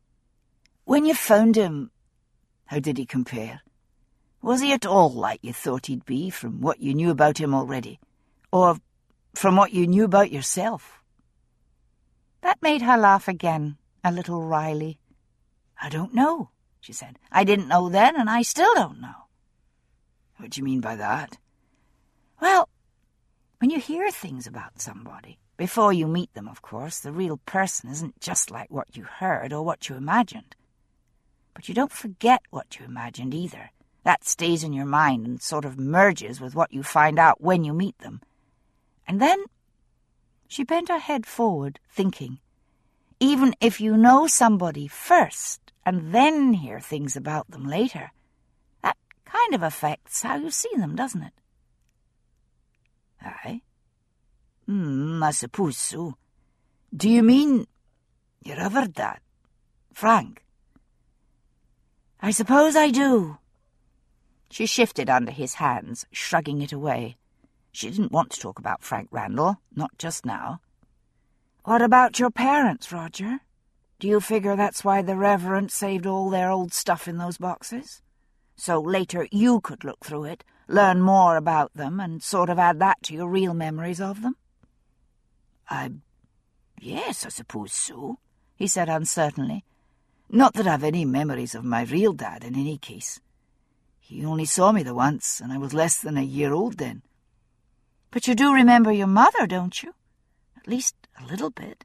"When you found him, how did he compare? Was he at all like you thought he'd be from what you knew about him already? Or from what you knew about yourself?" That made her laugh again, a little wryly. "I don't know," she said. "I didn't know then, and I still don't know." "What do you mean by that?" "Well, when you hear things about somebody, before you meet them, of course, the real person isn't just like what you heard or what you imagined. But you don't forget what you imagined either. That stays in your mind and sort of merges with what you find out when you meet them. And then," she bent her head forward, thinking, "even if you know somebody first and then hear things about them later, that kind of affects how you see them, doesn't it?" "Aye? Hmm, I suppose so. Do you mean your other dad, Frank?" "I suppose I do." She shifted under his hands, shrugging it away. She didn't want to talk about Frank Randall, not just now. "What about your parents, Roger? Do you figure that's why the Reverend saved all their old stuff in those boxes? So later you could look through it, learn more about them, and sort of add that to your real memories of them?" I... yes, I suppose so," he said uncertainly. "Not that I've any memories of my real dad in any case. He only saw me the once, and I was less than a year old then." "But you do remember your mother, don't you? At least a little bit."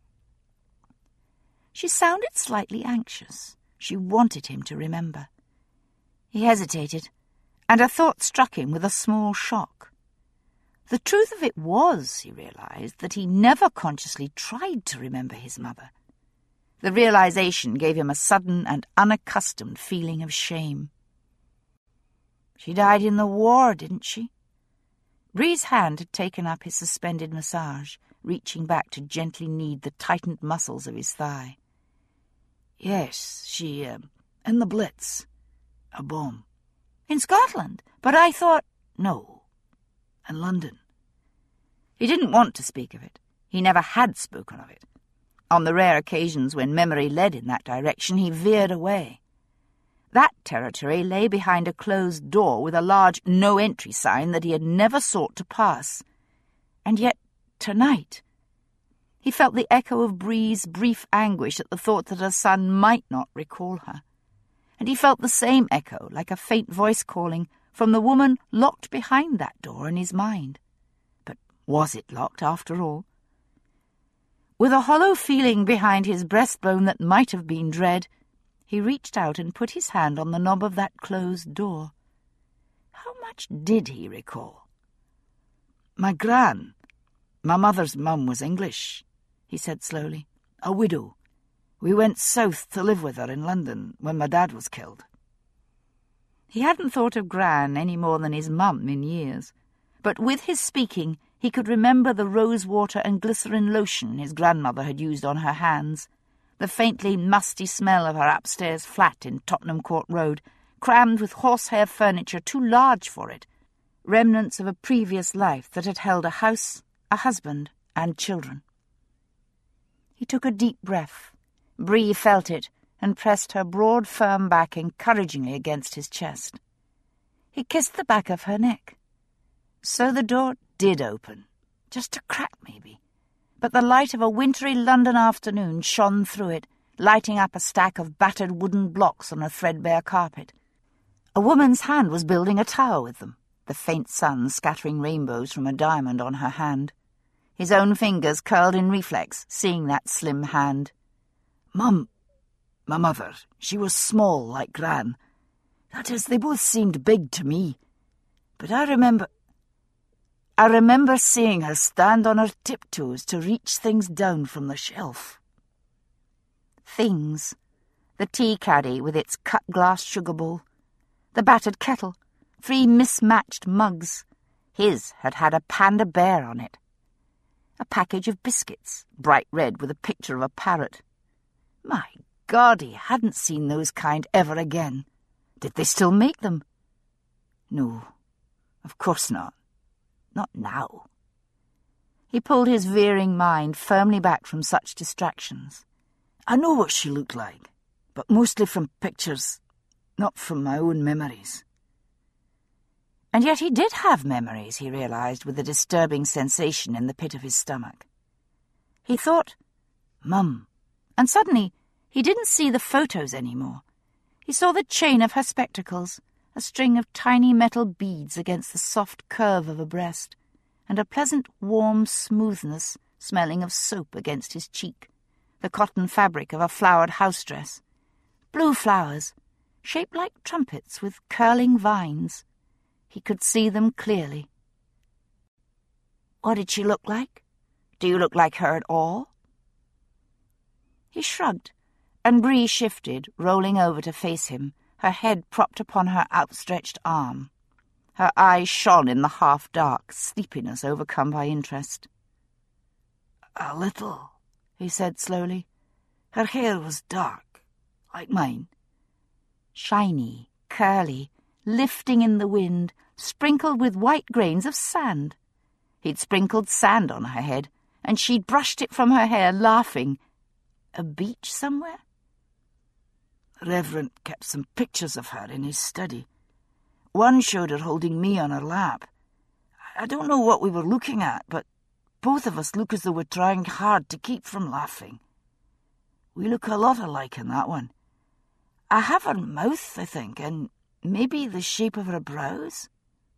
She sounded slightly anxious. She wanted him to remember. He hesitated, and a thought struck him with a small shock. The truth of it was, he realized, that he never consciously tried to remember his mother. The realization gave him a sudden and unaccustomed feeling of shame. "She died in the war, didn't she?" Bree's hand had taken up his suspended massage, reaching back to gently knead the tightened muscles of his thigh. "Yes, she, uh, in the Blitz. A bomb." "In Scotland? But I thought—" "No, in London." He didn't want to speak of it. He never had spoken of it. On the rare occasions when memory led in that direction, he veered away. That territory lay behind a closed door with a large no-entry sign that he had never sought to pass. And yet, tonight, he felt the echo of Bree's brief anguish at the thought that her son might not recall her. And he felt the same echo, like a faint voice calling, from the woman locked behind that door in his mind. But was it locked after all? With a hollow feeling behind his breastbone that might have been dread, he reached out and put his hand on the knob of that closed door. How much did he recall? "My gran, my mother's mum, was English," he said slowly. "A widow. We went south to live with her in London when my dad was killed." He hadn't thought of Gran any more than his mum in years, but with his speaking he could remember the rose-water and glycerin lotion his grandmother had used on her hands, the faintly musty smell of her upstairs flat in Tottenham Court Road, crammed with horsehair furniture too large for it, remnants of a previous life that had held a house, a husband, and children. He took a deep breath. Bree felt it and pressed her broad, firm back encouragingly against his chest. He kissed the back of her neck. So the door did open, just a crack maybe, but the light of a wintry London afternoon shone through it, lighting up a stack of battered wooden blocks on a threadbare carpet. A woman's hand was building a tower with them, the faint sun scattering rainbows from a diamond on her hand. His own fingers curled in reflex, seeing that slim hand. Mum, my mother, she was small like Gran. That is, they both seemed big to me. But I remember... I remember seeing her stand on her tiptoes to reach things down from the shelf. Things. The tea caddy with its cut-glass sugar bowl. The battered kettle. Three mismatched mugs. His had had a panda bear on it. A package of biscuits, bright red with a picture of a parrot. My God, he hadn't seen those kind ever again. Did they still make them? No, of course not. Not now. He pulled his veering mind firmly back from such distractions. I know what she looked like, but mostly from pictures, not from my own memories. And yet he did have memories, he realized, with a disturbing sensation in the pit of his stomach. He thought, Mum, and suddenly he didn't see the photos anymore. He saw the chain of her spectacles, a string of tiny metal beads against the soft curve of a breast, and a pleasant warm smoothness smelling of soap against his cheek, the cotton fabric of a flowered house dress. Blue flowers, shaped like trumpets with curling vines. He could see them clearly. What did she look like? Do you look like her at all? He shrugged, and Bree shifted, rolling over to face him, her head propped upon her outstretched arm. Her eyes shone in the half-dark, sleepiness overcome by interest. A little, he said slowly. Her hair was dark, like mine. Shiny, curly, lifting in the wind, sprinkled with white grains of sand. He'd sprinkled sand on her head, and she'd brushed it from her hair, laughing. A beach somewhere? The Reverend kept some pictures of her in his study. One showed her holding me on her lap. I don't know what we were looking at, but both of us look as though we're trying hard to keep from laughing. We look a lot alike in that one. I have her mouth, I think, and maybe the shape of her brows.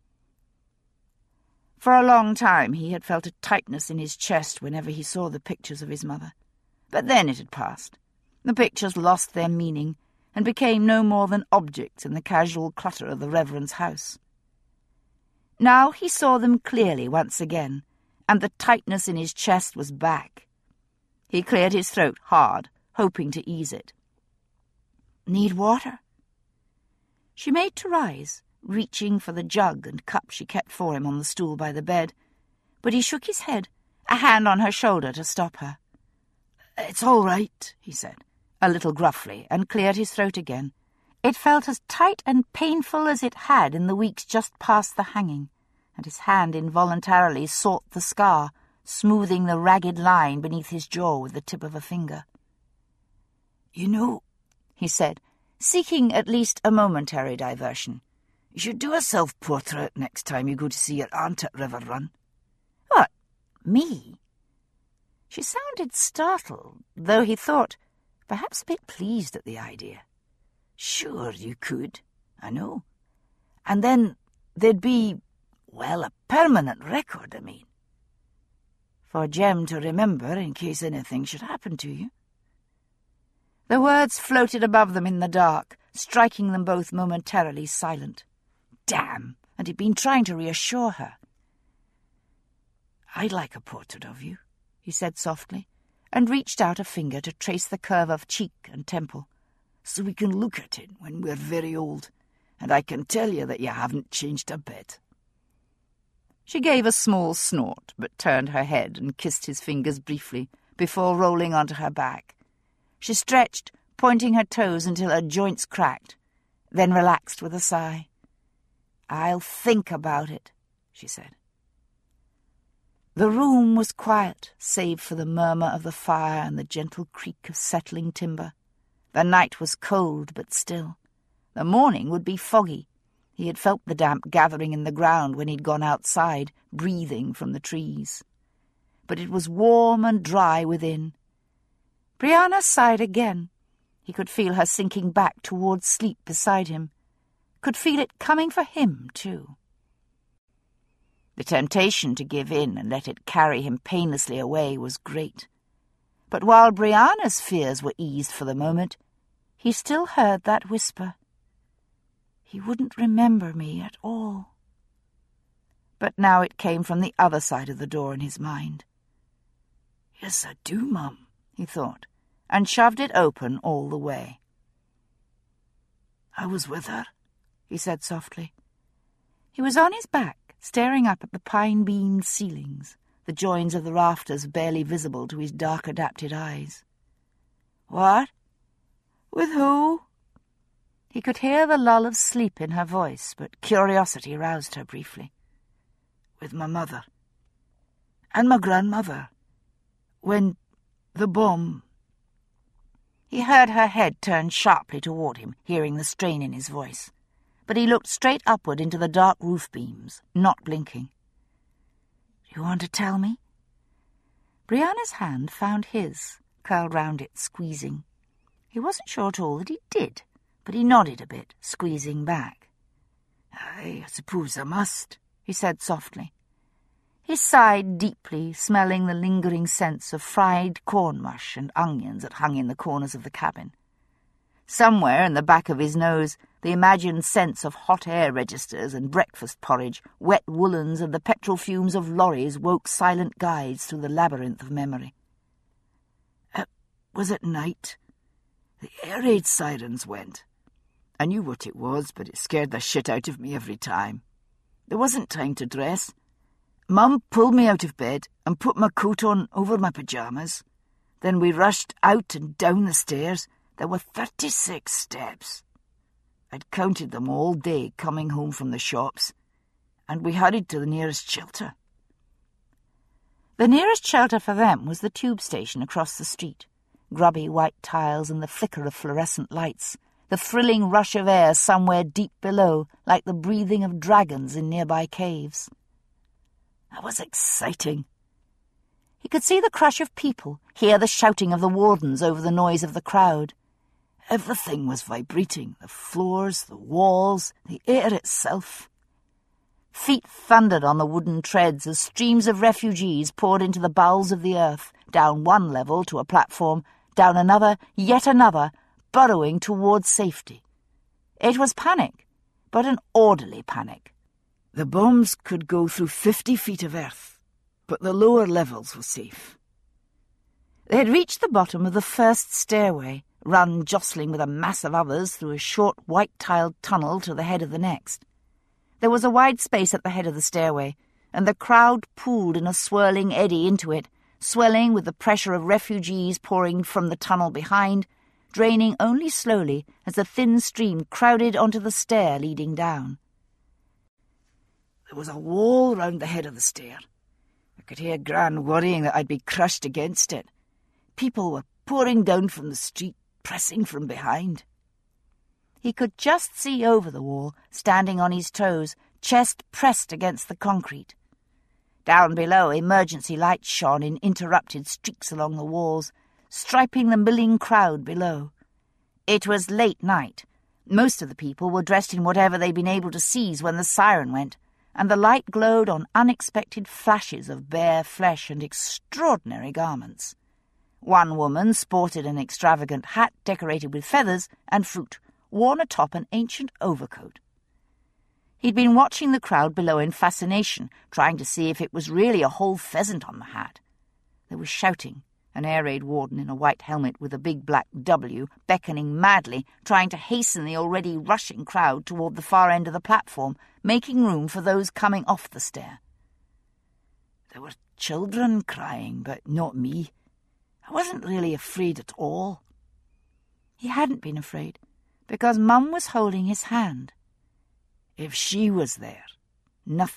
For a long time he had felt a tightness in his chest whenever he saw the pictures of his mother. But then it had passed. The pictures lost their meaning and became no more than objects in the casual clutter of the Reverend's house. Now he saw them clearly once again, and the tightness in his chest was back. He cleared his throat hard, hoping to ease it. "Need water?" She made to rise, reaching for the jug and cup she kept for him on the stool by the bed, but he shook his head, a hand on her shoulder to stop her. "It's all right," he said, a little gruffly, and cleared his throat again. It felt as tight and painful as it had in the weeks just past the hanging, and his hand involuntarily sought the scar, smoothing the ragged line beneath his jaw with the tip of a finger. "You know," he said, seeking at least a momentary diversion, "you should do a self-portrait next time you go to see your aunt at River Run." "What, me?" She sounded startled, though he thought, perhaps a bit pleased at the idea. "Sure you could, I know. And then there'd be, well, a permanent record, I mean. For Jem to remember in case anything should happen to you." The words floated above them in the dark, striking them both momentarily silent. Damn! And he'd been trying to reassure her. "I'd like a portrait of you," he said softly, and reached out a finger to trace the curve of cheek and temple. "So we can look at it when we're very old, and I can tell you that you haven't changed a bit." She gave a small snort, but turned her head and kissed his fingers briefly before rolling onto her back. She stretched, pointing her toes until her joints cracked, then relaxed with a sigh. "I'll think about it," she said. The room was quiet, save for the murmur of the fire and the gentle creak of settling timber. The night was cold but still. The morning would be foggy. He had felt the damp gathering in the ground when he'd gone outside, breathing from the trees. But it was warm and dry within. Brianna sighed again. He could feel her sinking back towards sleep beside him. Could feel it coming for him, too. The temptation to give in and let it carry him painlessly away was great. But while Brianna's fears were eased for the moment, he still heard that whisper. He wouldn't remember me at all. But now it came from the other side of the door in his mind. "Yes, I do, Mum," he thought, and shoved it open all the way. "I was with her," he said softly. He was on his back, staring up at the pine-beamed ceilings, the joins of the rafters barely visible to his dark-adapted eyes. "What? With who?" He could hear the lull of sleep in her voice, but curiosity roused her briefly. "With my mother. And my grandmother. When the bomb—" He heard her head turn sharply toward him, hearing the strain in his voice. But he looked straight upward into the dark roof beams, not blinking. "Do you want to tell me?" Brianna's hand found his, curled round it, squeezing. He wasn't sure at all that he did, but he nodded a bit, squeezing back. "I suppose I must," he said softly. He sighed deeply, smelling the lingering scents of fried corn mush and onions that hung in the corners of the cabin. Somewhere in the back of his nose, the imagined sense of hot air registers and breakfast porridge, wet woolens and the petrol fumes of lorries woke silent guides through the labyrinth of memory. It was at night. The air raid sirens went. I knew what it was, but it scared the shit out of me every time. There wasn't time to dress. Mum pulled me out of bed and put my coat on over my pyjamas. Then we rushed out and down the stairs. There were thirty-six steps. I'd counted them all day coming home from the shops, and we hurried to the nearest shelter. The nearest shelter for them was the tube station across the street. Grubby white tiles and the flicker of fluorescent lights, the thrilling rush of air somewhere deep below, like the breathing of dragons in nearby caves. That was exciting. He could see the crush of people, hear the shouting of the wardens over the noise of the crowd. Everything was vibrating, the floors, the walls, the air itself. Feet thundered on the wooden treads as streams of refugees poured into the bowels of the earth, down one level to a platform, down another, yet another, burrowing towards safety. It was panic, but an orderly panic. The bombs could go through fifty feet of earth, but the lower levels were safe. They had reached the bottom of the first stairway, run jostling with a mass of others through a short white-tiled tunnel to the head of the next. There was a wide space at the head of the stairway, and the crowd pooled in a swirling eddy into it, swelling with the pressure of refugees pouring from the tunnel behind, draining only slowly as the thin stream crowded onto the stair leading down. There was a wall round the head of the stair. I could hear Gran worrying that I'd be crushed against it. People were pouring down from the street, pressing from behind. He could just see over the wall, standing on his toes, chest pressed against the concrete. Down below, emergency lights shone in interrupted streaks along the walls, striping the milling crowd below. It was late night. Most of the people were dressed in whatever they'd been able to seize when the siren went, and the light glowed on unexpected flashes of bare flesh and extraordinary garments. One woman sported an extravagant hat decorated with feathers and fruit, worn atop an ancient overcoat. He'd been watching the crowd below in fascination, trying to see if it was really a whole pheasant on the hat. There was shouting, an air raid warden in a white helmet with a big black W, beckoning madly, trying to hasten the already rushing crowd toward the far end of the platform, making room for those coming off the stair. There were children crying, but not me. I wasn't really afraid at all. He hadn't been afraid, because Mum was holding his hand. If she was there, nothing